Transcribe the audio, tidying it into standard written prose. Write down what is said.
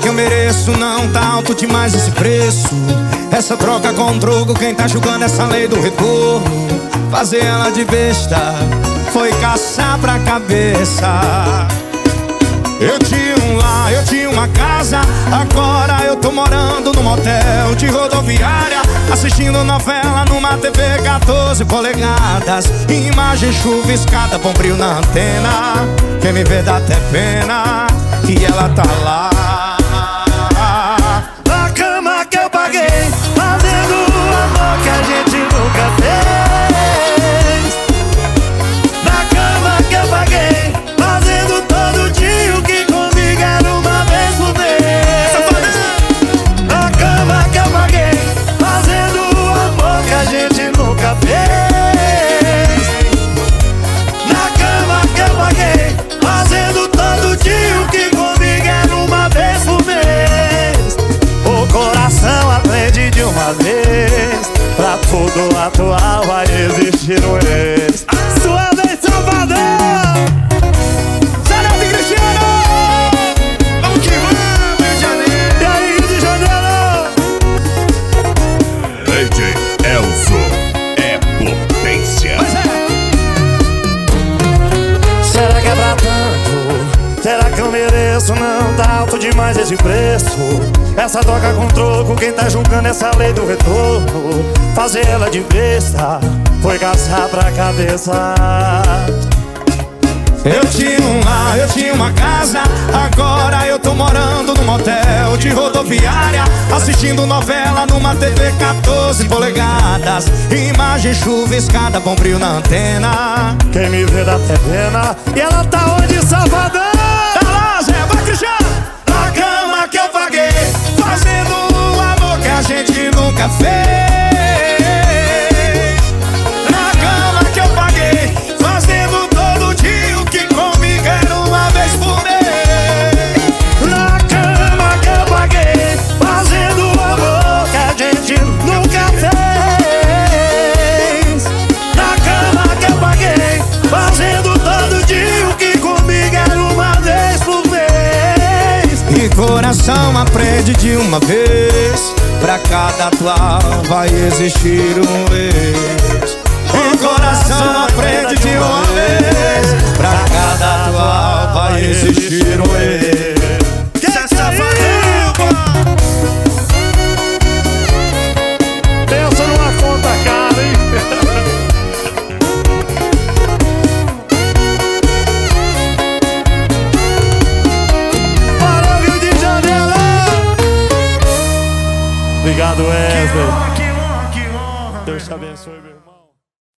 que eu mereço, não tá alto demais esse preço. Essa troca com troco, quem tá julgando essa lei do retorno? Fazer ela de besta foi caçar pra cabeça. Eu tinha um lar, eu tinha uma casa, agora eu tô morando num motel de rodoviária, assistindo novela numa TV 14 polegadas. Imagem chuviscada, bom brilho na antena. Quem me vê dá até pena que ela tá lá. Na cama que eu paguei, fazendo o amor que a gente nunca fez. Na cama que eu paguei, fazendo todo dia o que comigo era uma vez por mês. Na cama que eu paguei, fazendo o amor que a gente nunca fez. Na cama que eu paguei, fazendo todo dia o que comigo era uma vez por mês. O coração aprende de uma vez, pra tudo atual vai existir um ex. Sua vez, Salvador! Janete e Cristiano! Vamos que vamos, Rio de Janeiro! E aí, Rio de Janeiro? DJ Elzo é potência. Será que é pra tanto? Será que eu mereço? Não tá alto demais esse preço. Essa troca com troco, quem tá julgando essa lei do retorno? Fazer ela de besta foi caçar pra cabeça. Eu tinha um lar, eu tinha uma casa, agora eu tô morando num motel de rodoviária, assistindo novela numa TV 14 polegadas. Imagem chuviscada, bom brilho na antena. Quem me vê dá até pena. E ela tá onde, Salvador? Tá lá, Zé, vai Cristiano! Na cama que eu paguei, fazendo o amor que a gente nunca fez. Na cama que eu paguei, fazendo todo dia o que comigo era uma vez por mês. Na cama que eu paguei, fazendo o amor que a gente nunca fez. Na cama que eu paguei, fazendo todo dia o que comigo era uma vez por mês. E coração aprende de uma vez, pra cada atual vai existir um ex. O coração aprende de uma vez, pra cada atual vai existir um ex. Que safadão, pô! Pensa numa conta cara, hein? Para o Rio de Janeiro! Obrigado, Wesley. Que honra, que honra. Deus te abençoe, meu.